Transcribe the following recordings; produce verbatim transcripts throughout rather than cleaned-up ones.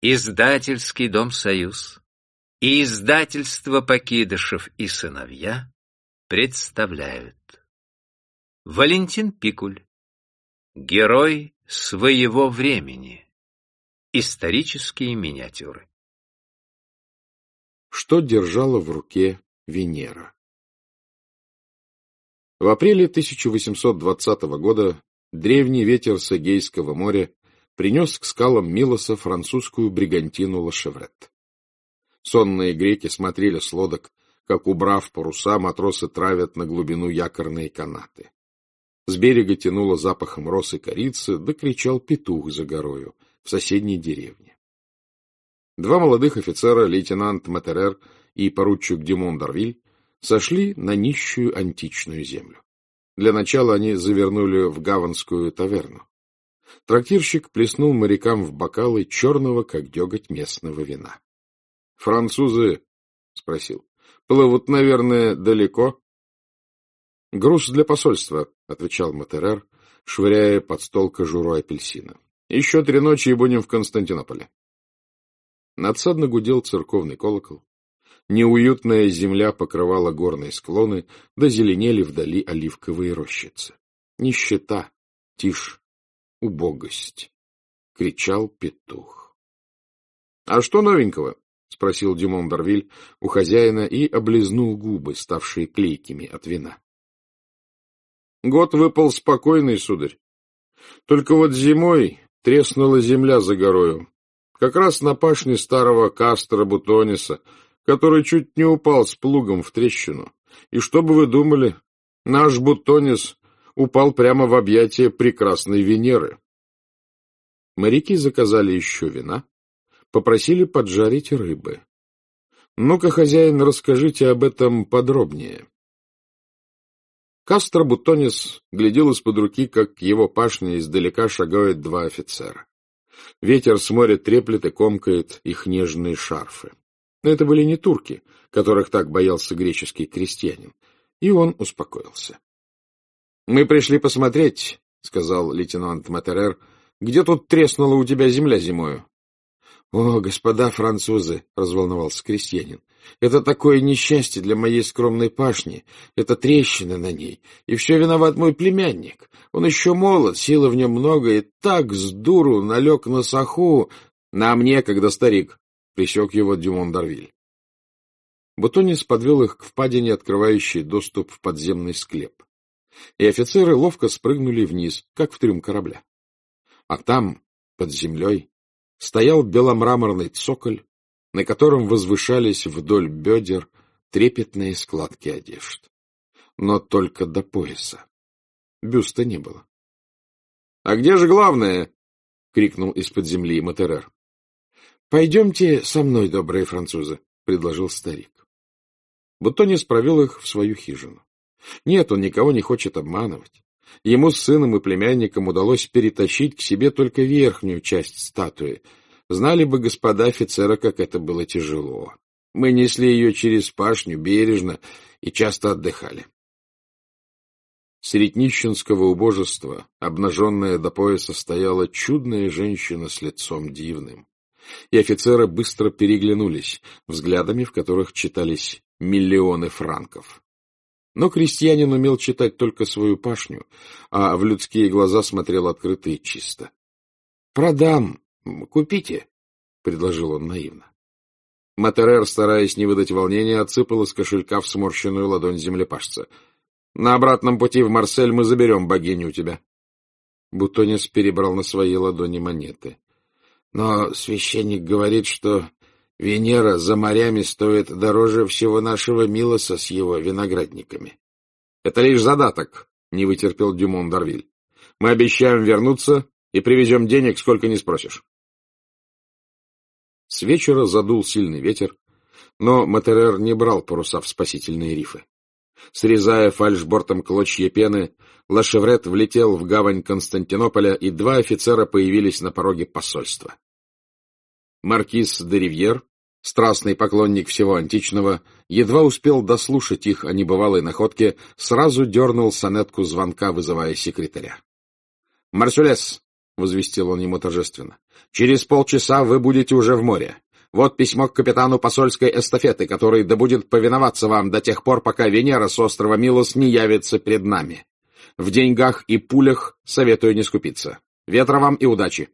Издательский дом «Союз» и издательство «Покидышев и сыновья» представляют. Валентин Пикуль. Герой своего времени. Исторические миниатюры. Что держала в руке Венера? В апреле тысяча восемьсот двадцатого года древний ветер с Эгейского моря принес к скалам Милоса французскую бригантину «Ла Шеврет». Сонные греки смотрели с лодок, как, убрав паруса, матросы травят на глубину якорные канаты. С берега тянуло запахом роз и корицы, да кричал петух за горою в соседней деревне. Два молодых офицера, лейтенант Матерер и поручик Дюмон д'Арвиль, сошли на нищую античную землю. Для начала они завернули в гаванскую таверну. Трактирщик плеснул морякам в бокалы черного, как деготь, местного вина. — Французы, — спросил, — плывут, наверное, далеко? — Груз для посольства, — отвечал Матерер, швыряя под стол кожуру апельсина. — Еще три ночи и будем в Константинополе. Надсадно гудел церковный колокол. Неуютная земля покрывала горные склоны, да зеленели вдали оливковые рощицы. Нищета, тишь, убогость, — кричал петух. — А что новенького? — спросил Дюмон д'Арвиль у хозяина и облизнул губы, ставшие клейкими от вина. — Год выпал спокойный, сударь. Только вот зимой треснула земля за горою, как раз на пашне старого Кастора Бутониса, который чуть не упал с плугом в трещину. И что бы вы думали, наш Бутонис упал прямо в объятия прекрасной Венеры. Моряки заказали еще вина, попросили поджарить рыбы. — Ну-ка, хозяин, расскажите об этом подробнее. Кастро Бутонис глядел из-под руки, как к его пашне издалека шагают два офицера. Ветер с моря треплет и комкает их нежные шарфы. Но это были не турки, которых так боялся греческий крестьянин, и он успокоился. — Мы пришли посмотреть, — сказал лейтенант Матерер, — где тут треснула у тебя земля зимою. — О, господа французы, — разволновался крестьянин, — это такое несчастье для моей скромной пашни, это трещина на ней, и все виноват мой племянник. Он еще молод, силы в нем много, и так с дуру налег на саху. Нам некогда, старик, — пресек его Дюмон д'Арвиль. Бутонис подвел их к впадине, открывающей доступ в подземный склеп, и офицеры ловко спрыгнули вниз, как в трюм корабля. А там, под землей, стоял беломраморный цоколь, на котором возвышались вдоль бедер трепетные складки одежд. Но только до пояса. Бюста не было. — А где же главное? — крикнул из-под земли Матерер. — Пойдемте со мной, добрые французы, — предложил старик. Бутонис провел их в свою хижину. Нет, он никого не хочет обманывать. Ему с сыном и племянником удалось перетащить к себе только верхнюю часть статуи. Знали бы господа офицера, как это было тяжело. Мы несли ее через пашню бережно и часто отдыхали. Средь нищенского убожества, обнаженная до пояса, стояла чудная женщина с лицом дивным. И офицеры быстро переглянулись, взглядами в которых читались миллионы франков. Но крестьянин умел читать только свою пашню, а в людские глаза смотрел открыто и чисто. — Продам, купите, — предложил он наивно. Матерер, стараясь не выдать волнения, отсыпал из кошелька в сморщенную ладонь землепашца. — На обратном пути в Марсель мы заберем богиню у тебя. Бутонис перебрал на своей ладони монеты. — Но священник говорит, что Венера за морями стоит дороже всего нашего Милоса с его виноградниками. — Это лишь задаток, — не вытерпел Дюмон д'Арвиль. — Мы обещаем вернуться и привезем денег, сколько не спросишь. С вечера задул сильный ветер, но Матерер не брал паруса в спасительные рифы. Срезая фальшбортом клочья пены, Ла Шеврет влетел в гавань Константинополя, и два офицера появились на пороге посольства. Маркиз де Ривьер, страстный поклонник всего античного, едва успел дослушать их о небывалой находке, сразу дернул сонетку звонка, вызывая секретаря. — Марсюлес, — возвестил он ему торжественно. — Через полчаса вы будете уже в море. Вот письмо к капитану посольской эстафеты, который да будет повиноваться вам до тех пор, пока Венера с острова Милос не явится пред нами. В деньгах и пулях советую не скупиться. Ветра вам и удачи.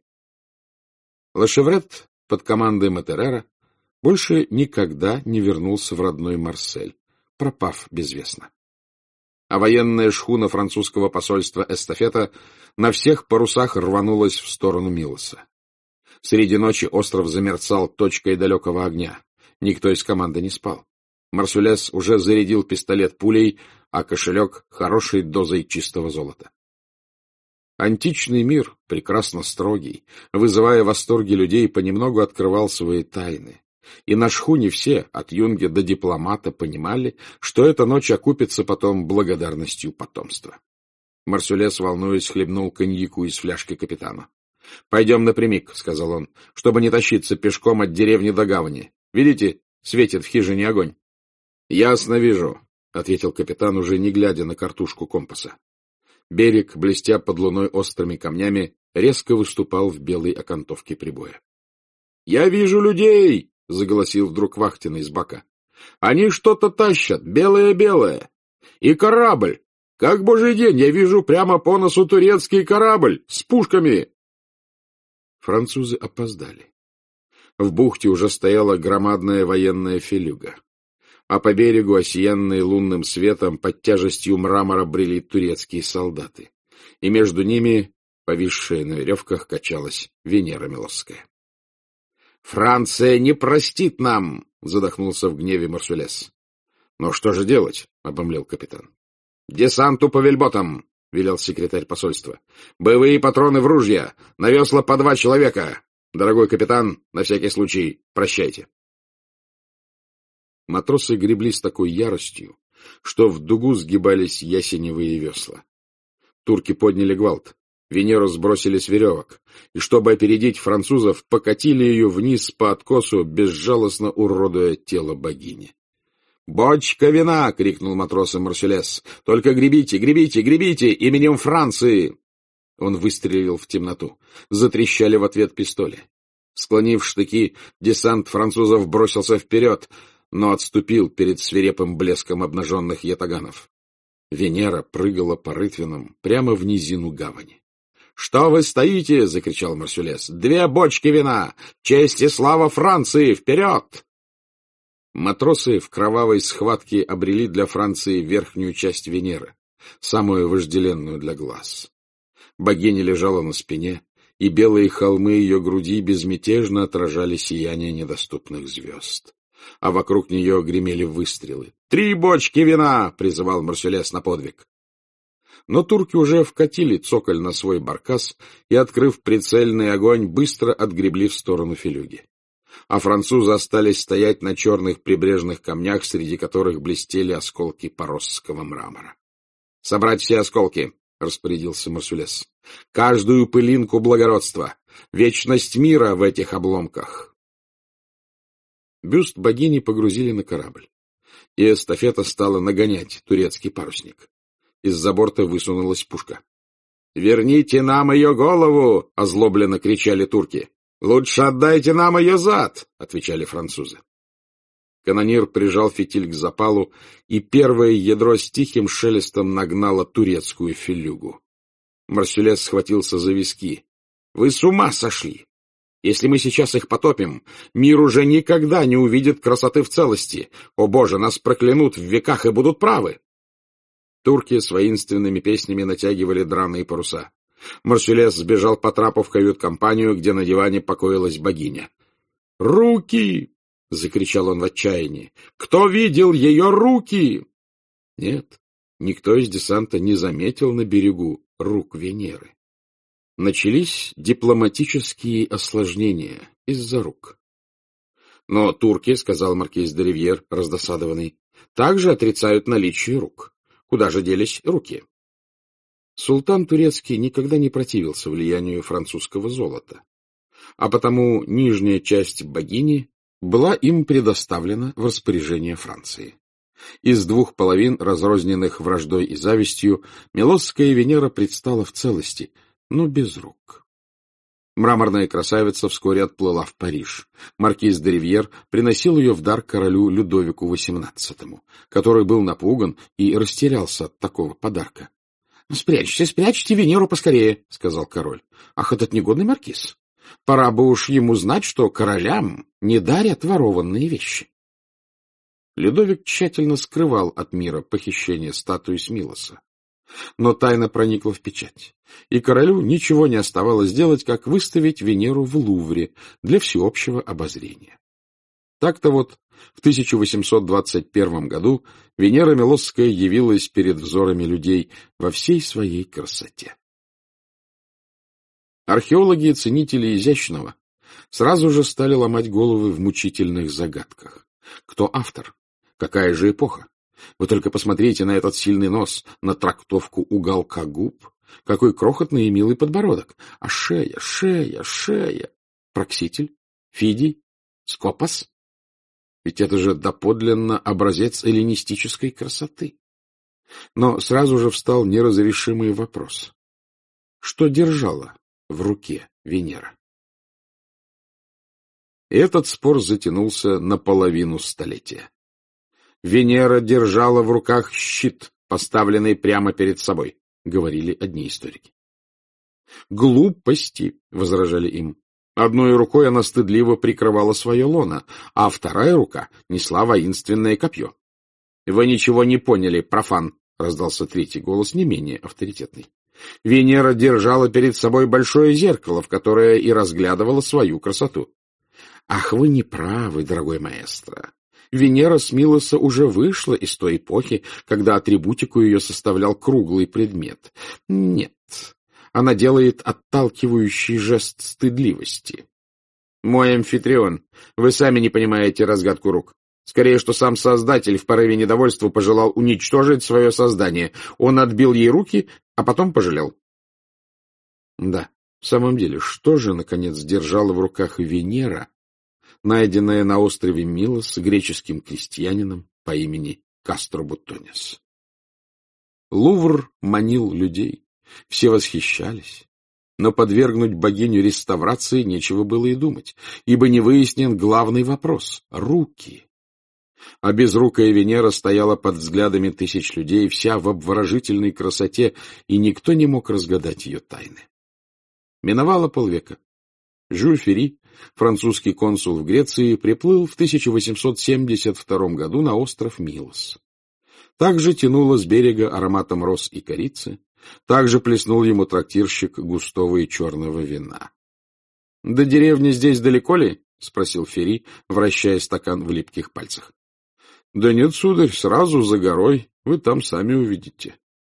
Лашеврет под командой Матерера больше никогда не вернулся в родной Марсель, пропав безвестно. А военная шхуна французского посольства «Эстафета» на всех парусах рванулась в сторону Милоса. Среди ночи остров замерцал точкой далекого огня. Никто из команды не спал. Марсюлес уже зарядил пистолет пулей, а кошелек — хорошей дозой чистого золота. Античный мир, прекрасно строгий, вызывая восторги людей, понемногу открывал свои тайны. И на шхуне все, от юнги до дипломата, понимали, что эта ночь окупится потом благодарностью потомства. Марсюлес, волнуясь, хлебнул коньяку из фляжки капитана. — Пойдем напрямик, — сказал он, — чтобы не тащиться пешком от деревни до гавани. Видите, светит в хижине огонь. — Ясно вижу, — ответил капитан, уже не глядя на картушку компаса. Берег, блестя под луной острыми камнями, резко выступал в белой окантовке прибоя. — Я вижу людей! — заголосил вдруг вахтенный с бока. — Они что-то тащат, белое-белое. И корабль! Как божий день, я вижу прямо по носу турецкий корабль с пушками! Французы опоздали. В бухте уже стояла громадная военная фелюга, а по берегу, осиянные лунным светом, под тяжестью мрамора брели турецкие солдаты, и между ними, повисшая на веревках, качалась Венера Милосская. — Франция не простит нам! — задохнулся в гневе Марсюлес. — Но что же делать? — обомлел капитан. — Десанту по вельботам! — велел секретарь посольства. — Боевые патроны в ружья! На весла по два человека! Дорогой капитан, на всякий случай, прощайте. Матросы гребли с такой яростью, что в дугу сгибались ясеневые весла. Турки подняли гвалт, Венеру сбросили с веревок, и, чтобы опередить французов, покатили ее вниз по откосу, безжалостно уродуя тело богини. «Бочка вина!» — крикнул матросам Марсюлес. «Только гребите, гребите, гребите! Именем Франции!» Он выстрелил в темноту. Затрещали в ответ пистоли. Склонив штыки, десант французов бросился вперед, но отступил перед свирепым блеском обнаженных ятаганов. Венера прыгала по рытвинам прямо в низину гавани. — Что вы стоите? — закричал Марсюлес. — Две бочки вина! Честь и слава Франции! Вперед! Матросы в кровавой схватке обрели для Франции верхнюю часть Венеры, самую вожделенную для глаз. Богиня лежала на спине, и белые холмы ее груди безмятежно отражали сияние недоступных звезд. А вокруг нее гремели выстрелы. «Три бочки вина!» — призывал Марсюлес на подвиг. Но турки уже вкатили цоколь на свой баркас и, открыв прицельный огонь, быстро отгребли в сторону фелюги. А французы остались стоять на черных прибрежных камнях, среди которых блестели осколки поросского мрамора. — Собрать все осколки! — распорядился Марсюлес. — Каждую пылинку благородства! Вечность мира в этих обломках! Бюст богини погрузили на корабль, и эстафета стала нагонять турецкий парусник. Из-за борта высунулась пушка. — Верните нам ее голову! — озлобленно кричали турки. — Лучше отдайте нам ее зад! — отвечали французы. Канонир прижал фитиль к запалу, и первое ядро с тихим шелестом нагнало турецкую фелюгу. Марсюлес схватился за виски. — Вы с ума сошли! Если мы сейчас их потопим, мир уже никогда не увидит красоты в целости. О, Боже, нас проклянут в веках и будут правы! Турки с воинственными песнями натягивали драные паруса. Марсюлес сбежал по трапу в кают-компанию, где на диване покоилась богиня. «Руки!» — закричал он в отчаянии. «Кто видел ее руки?» Нет, никто из десанта не заметил на берегу рук Венеры. Начались дипломатические осложнения из-за рук. Но турки, — сказал маркиз де Ривьер, раздосадованный, — также отрицают наличие рук. Куда же делись руки? Султан турецкий никогда не противился влиянию французского золота, а потому нижняя часть богини была им предоставлена в распоряжение Франции. Из двух половин, разрозненных враждой и завистью, Милосская Венера предстала в целости, но без рук. Мраморная красавица вскоре отплыла в Париж. Маркиз де Ривьер приносил ее в дар королю Людовику восемнадцатому, который был напуган и растерялся от такого подарка. — Спрячьте, спрячьте Венеру поскорее, — сказал король. — Ах, этот негодный маркиз! Пора бы уж ему знать, что королям не дарят ворованные вещи. Людовик тщательно скрывал от мира похищение статуи Смилоса. Но тайна проникла в печать, и королю ничего не оставалось делать, как выставить Венеру в Лувре для всеобщего обозрения. Так-то вот в тысяча восемьсот двадцать первом году Венера Милосская явилась перед взорами людей во всей своей красоте. Археологи и ценители изящного сразу же стали ломать головы в мучительных загадках. Кто автор? Какая же эпоха? Вы только посмотрите на этот сильный нос, на трактовку уголка губ. Какой крохотный и милый подбородок. А шея, шея, шея. Прокситель? Фидий? Скопос? Ведь это же доподлинно образец эллинистической красоты. Но сразу же встал неразрешимый вопрос. Что держала в руке Венера? И этот спор затянулся на половину столетия. Венера держала в руках щит, поставленный прямо перед собой, — говорили одни историки. Глупости, — возражали им. Одной рукой она стыдливо прикрывала свое лоно, а вторая рука несла воинственное копье. — Вы ничего не поняли, профан, — раздался третий голос, не менее авторитетный. Венера держала перед собой большое зеркало, в которое и разглядывала свою красоту. — Ах, вы не правы, дорогой маэстро. Венера с Милоса уже вышла из той эпохи, когда атрибутику ее составлял круглый предмет. Нет, она делает отталкивающий жест стыдливости. Мой амфитрион, вы сами не понимаете разгадку рук. Скорее, что сам Создатель в порыве недовольства пожелал уничтожить свое создание. Он отбил ей руки, а потом пожалел. Да, в самом деле, что же, наконец, держала в руках Венера, найденная на острове Милос греческим крестьянином по имени Кастробутонис? Лувр манил людей, все восхищались, но подвергнуть богиню реставрации нечего было и думать, ибо не выяснен главный вопрос — руки. А безрукая Венера стояла под взглядами тысяч людей, вся в обворожительной красоте, и никто не мог разгадать ее тайны. Миновало полвека. Жюль Ферри, французский консул в Греции, приплыл в тысяча восемьсот семьдесят втором году на остров Милос. Также тянуло с берега ароматом роз и корицы, также плеснул ему трактирщик густого и черного вина. — До деревни здесь далеко ли? — спросил Ферри, вращая стакан в липких пальцах. — Да нет, сударь, сразу за горой, вы там сами увидите.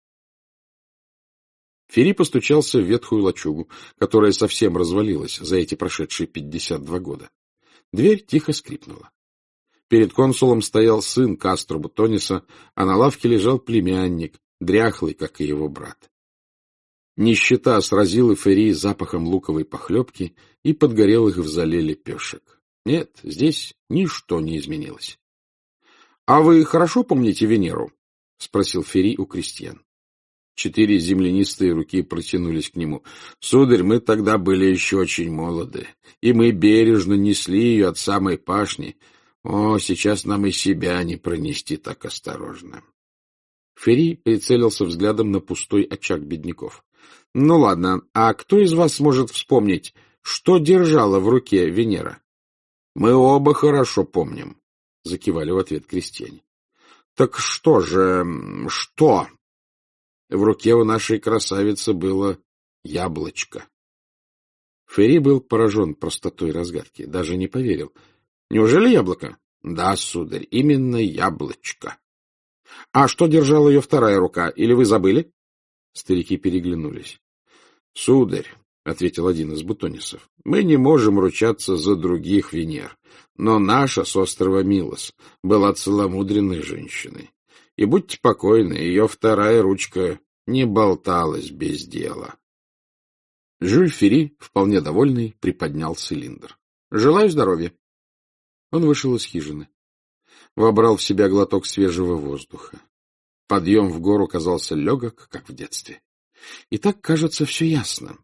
Ферри постучался в ветхую лачугу, которая совсем развалилась за эти прошедшие пятьдесят два года. Дверь тихо скрипнула. Перед консулом стоял сын Кастробутониса, а на лавке лежал племянник, дряхлый, как и его брат. Нищета сразила Ферри запахом луковой похлебки и подгорелых в зале лепешек. Нет, здесь ничто не изменилось. — А вы хорошо помните Венеру? — спросил Ферри у крестьян. Четыре землянистые руки протянулись к нему. — Сударь, мы тогда были еще очень молоды, и мы бережно несли ее от самой пашни. О, сейчас нам и себя не пронести так осторожно. Ферри прицелился взглядом на пустой очаг бедняков. — Ну ладно, а кто из вас может вспомнить, что держала в руке Венера? — Мы оба хорошо помним, — закивали в ответ крестьяне. — Так что же, что? В руке у нашей красавицы было яблочко. Ферри был поражен простотой разгадки, даже не поверил. — Неужели яблоко? — Да, сударь, именно яблочко. — А что держала ее вторая рука, или вы забыли? Старики переглянулись. — Сударь, — ответил один из бутонисов, — мы не можем ручаться за других Венер, но наша с острова Милос была целомудренной женщиной. И будьте покойны, ее вторая ручка не болталась без дела. Жюль Ферри, вполне довольный, приподнял цилиндр. — Желаю здоровья. Он вышел из хижины. Вобрал в себя глоток свежего воздуха. Подъем в гору казался легок, как в детстве. И так, кажется, все ясно.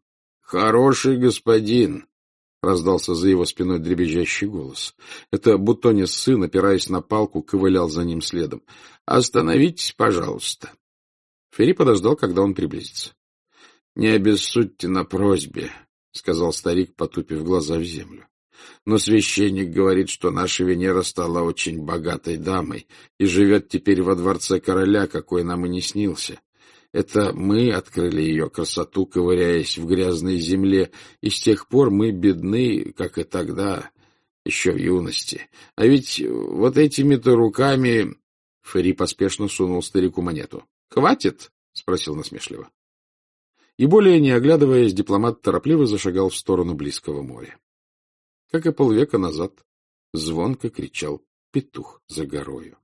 Хороший господин, — раздался за его спиной дребезжащий голос. Это Бутонис сын, опираясь на палку, ковылял за ним следом. — Остановитесь, пожалуйста. Ферри подождал, когда он приблизится. — Не обессудьте на просьбе, — сказал старик, потупив глаза в землю. — Но священник говорит, что наша Венера стала очень богатой дамой и живет теперь во дворце короля, какой нам и не снился. Это мы открыли ее красоту, ковыряясь в грязной земле, и с тех пор мы бедны, как и тогда, еще в юности. А ведь вот этими-то руками... Ферри поспешно сунул старику монету. — Хватит? — спросил насмешливо. И более не оглядываясь, дипломат торопливо зашагал в сторону близкого моря. Как и полвека назад, звонко кричал петух за горою.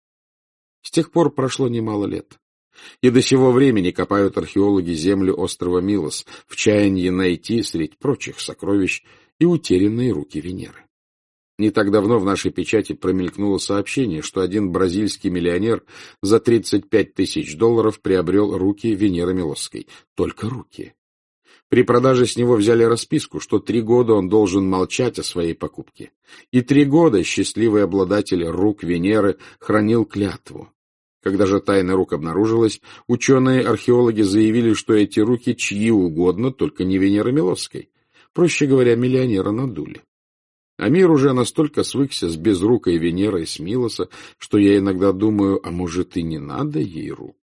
С тех пор прошло немало лет. И до сего времени копают археологи землю острова Милос в чаянии найти средь прочих сокровищ и утерянные руки Венеры. Не так давно в нашей печати промелькнуло сообщение, что один бразильский миллионер за тридцать пять тысяч долларов приобрел руки Венеры Милосской. Только руки. При продаже с него взяли расписку, что три года он должен молчать о своей покупке. И три года счастливый обладатель рук Венеры хранил клятву. Когда же тайна рук обнаружилась, ученые-археологи заявили, что эти руки чьи угодно, только не Венеры Милосской. Проще говоря, миллионера надули. А мир уже настолько свыкся с безрукой Венерой с Милоса, что я иногда думаю, а может и не надо ей рук.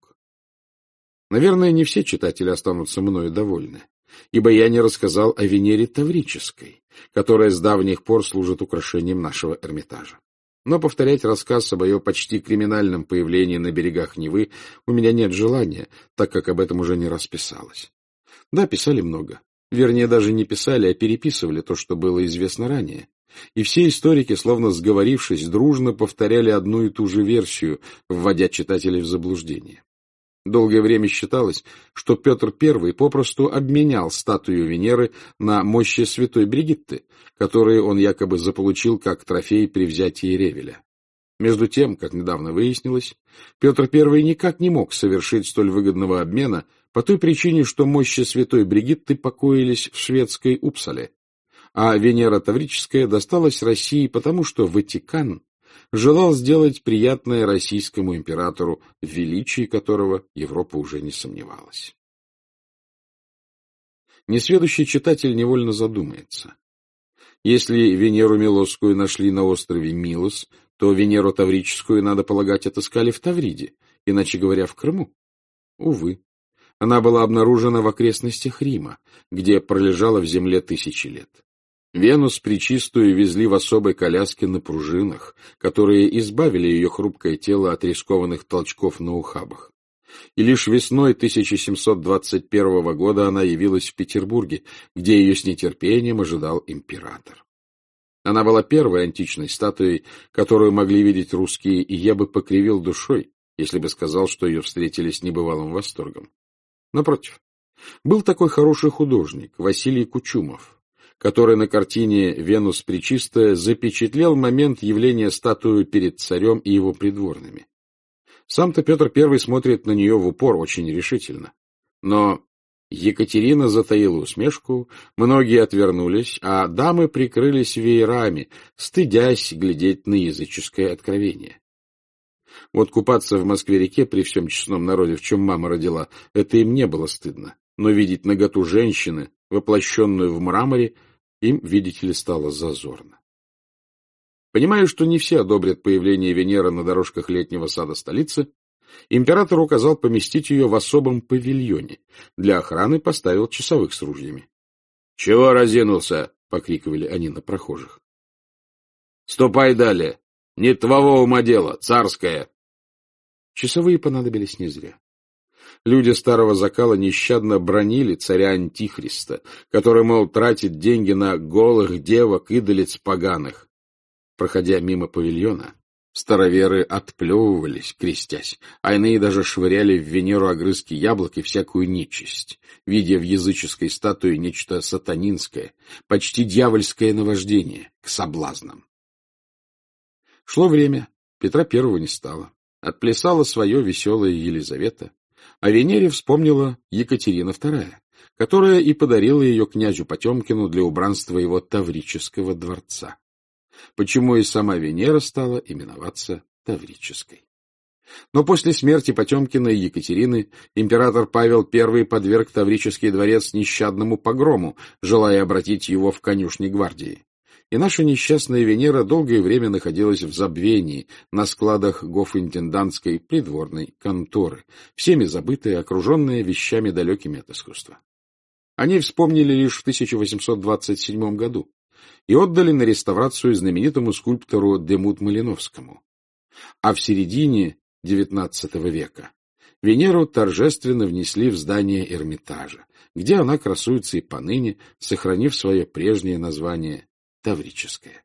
Наверное, не все читатели останутся мною довольны, ибо я не рассказал о Венере Таврической, которая с давних пор служит украшением нашего Эрмитажа. Но повторять рассказ об ее почти криминальном появлении на берегах Невы у меня нет желания, так как об этом уже не раз писалось. Да, писали много. Вернее, даже не писали, а переписывали то, что было известно ранее. И все историки, словно сговорившись, дружно повторяли одну и ту же версию, вводя читателей в заблуждение. Долгое время считалось, что Петр Первый попросту обменял статую Венеры на мощи святой Бригитты, которые он якобы заполучил как трофей при взятии Ревеля. Между тем, как недавно выяснилось, Петр Первый никак не мог совершить столь выгодного обмена по той причине, что мощи святой Бригитты покоились в шведской Упсале, а Венера Таврическая досталась России потому, что Ватикан желал сделать приятное российскому императору, в величии которого Европа уже не сомневалась. Несведущий читатель невольно задумается. Если Венеру Милосскую нашли на острове Милос, то Венеру Таврическую, надо полагать, отыскали в Тавриде, иначе говоря, в Крыму. Увы, она была обнаружена в окрестностях Рима, где пролежала в земле тысячи лет. Венус Пречистую везли в особой коляске на пружинах, которые избавили ее хрупкое тело от рискованных толчков на ухабах. И лишь весной тысяча семьсот двадцать первого года она явилась в Петербурге, где ее с нетерпением ожидал император. Она была первой античной статуей, которую могли видеть русские, и я бы покривил душой, если бы сказал, что ее встретили с небывалым восторгом. Напротив, был такой хороший художник Василий Кучумов, который на картине «Венус Пречистая» запечатлел момент явления статуи перед царем и его придворными. Сам-то Петр Первый смотрит на нее в упор очень решительно. Но Екатерина затаила усмешку, многие отвернулись, а дамы прикрылись веерами, стыдясь глядеть на языческое откровение. Вот купаться в Москве-реке при всем честном народе, в чем мама родила, это им не было стыдно. Но видеть наготу женщины, воплощенную в мраморе, им, видите ли, стало зазорно. Понимая, что не все одобрят появление Венеры на дорожках летнего сада столицы, император указал поместить ее в особом павильоне. Для охраны поставил часовых с ружьями. — Чего разинулся? — покрикивали они на прохожих. — Ступай далее. Не твоего ума дело, царское. Часовые понадобились не зря. Люди старого закала нещадно бранили царя Антихриста, который, мол, тратит деньги на голых девок, идолиц поганых. Проходя мимо павильона, староверы отплевывались, крестясь, а иные даже швыряли в Венеру огрызки яблок и всякую нечисть, видя в языческой статуе нечто сатанинское, почти дьявольское наваждение к соблазнам. Шло время, Петра Первого не стало. Отплясала свое веселая Елизавета, а Венере вспомнила Екатерина Вторая, которая и подарила ее князю Потемкину для убранства его Таврического дворца. Почему и сама Венера стала именоваться Таврической. Но после смерти Потемкина и Екатерины император Павел Первый подверг Таврический дворец нещадному погрому, желая обратить его в конюшни гвардии. И наша несчастная Венера долгое время находилась в забвении на складах гофинтендантской придворной конторы, всеми забытая, окруженная вещами далекими от искусства. Они вспомнили лишь в тысяча восемьсот двадцать седьмом году и отдали на реставрацию знаменитому скульптору Демут-Малиновскому. А в середине девятнадцатого века Венеру торжественно внесли в здание Эрмитажа, где она красуется и поныне, сохранив свое прежнее название Таврическая.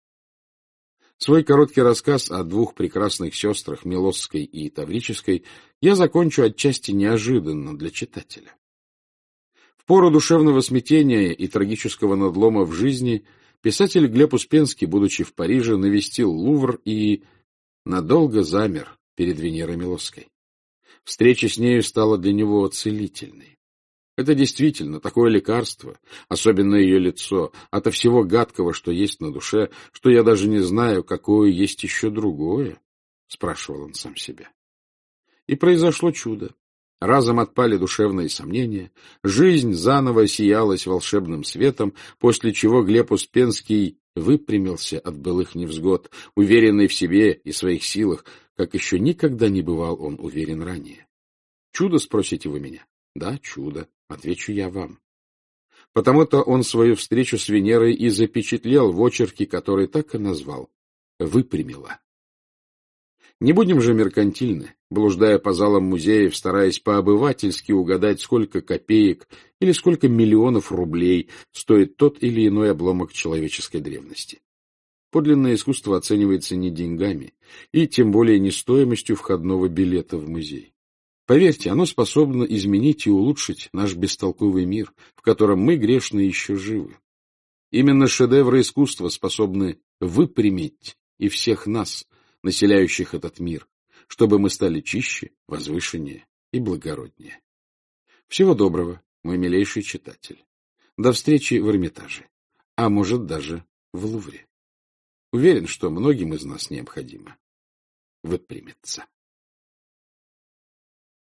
Свой короткий рассказ о двух прекрасных сестрах, Милосской и Таврической, я закончу отчасти неожиданно для читателя. В пору душевного смятения и трагического надлома в жизни писатель Глеб Успенский, будучи в Париже, навестил Лувр и надолго замер перед Венерой Милосской. Встреча с нею стала для него целительной. Это действительно такое лекарство, особенно ее лицо, ото всего гадкого, что есть на душе, что я даже не знаю, какое есть еще другое, — спрашивал он сам себя. И произошло чудо. Разом отпали душевные сомнения, жизнь заново сиялась волшебным светом, после чего Глеб Успенский выпрямился от былых невзгод, уверенный в себе и своих силах, как еще никогда не бывал он уверен ранее. Чудо, спросите вы меня? Да, чудо, отвечу я вам. Потому-то он свою встречу с Венерой и запечатлел в очерке, который так и назвал «Выпрямила». Не будем же меркантильны, блуждая по залам музеев, стараясь по-обывательски угадать, сколько копеек или сколько миллионов рублей стоит тот или иной обломок человеческой древности. Подлинное искусство оценивается не деньгами и тем более не стоимостью входного билета в музей. Поверьте, оно способно изменить и улучшить наш бестолковый мир, в котором мы, грешные, еще живы. Именно шедевры искусства способны выпрямить и всех нас, населяющих этот мир, чтобы мы стали чище, возвышеннее и благороднее. Всего доброго, мой милейший читатель. До встречи в Эрмитаже, а может даже в Лувре. Уверен, что многим из нас необходимо выпрямиться.